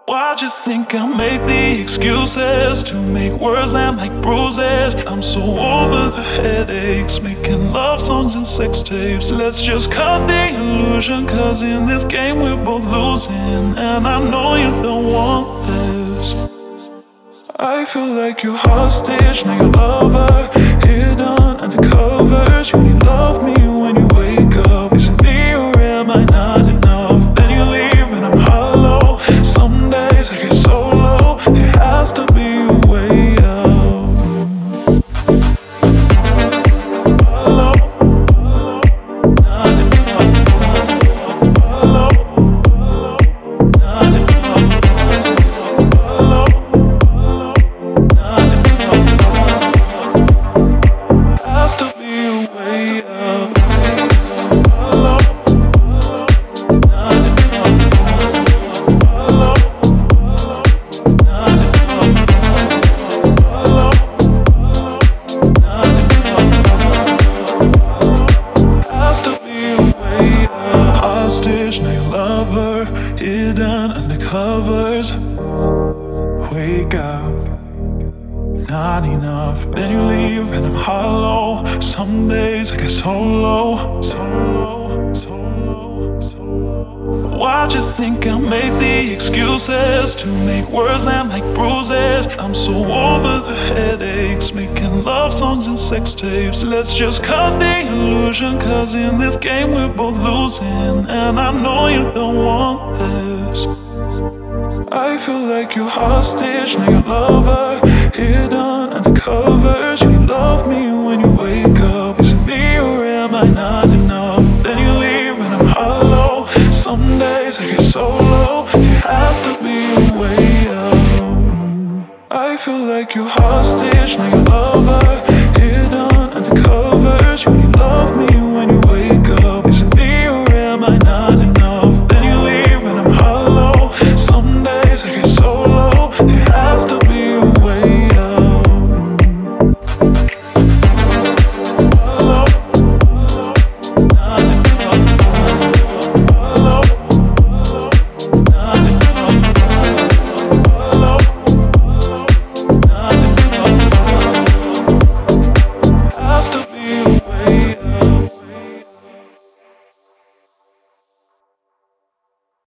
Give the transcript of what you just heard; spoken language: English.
Why'd you think I make the excuses to make words land like bruises? I'm so over the headaches, making love songs and sex tapes. Let's just cut the illusion, cause in this game we're both losing. And I know you don't want this. I feel like you're hostage, now your lover, hidden under covers. You only love me when you wake up. Is it me or am I not enough? Then you leave and I'm hollow. Some days I get so low, there has to be a way out. Hollow, hollow, not enough. Hollow, hollow, not enough. Hollow, hollow, not enough. Has to be a way out. Hollow, hollow, not enough. Hollow, hollow, not enough. Hollow, hollow, not enough. Has to be a way out. Hostage, now your lover, hidden under covers. Wake up, not enough. Then you leave and I'm hollow. Some days I get so low, so low, so low, so low. Why'd you think I made the excuses to make words land like bruises? I'm so over the headaches, making love songs and sex tapes. Let's just cut the illusion, cause in this game we're both losing. And I know you don't want this. I feel like you're hostage, now your lover, hidden under covers. You love me when you wake up. Is it me or am I not enough? Then you leave and I'm hollow. Some days I get so low, there has to be a way out. I feel like you're hostage, now your lover,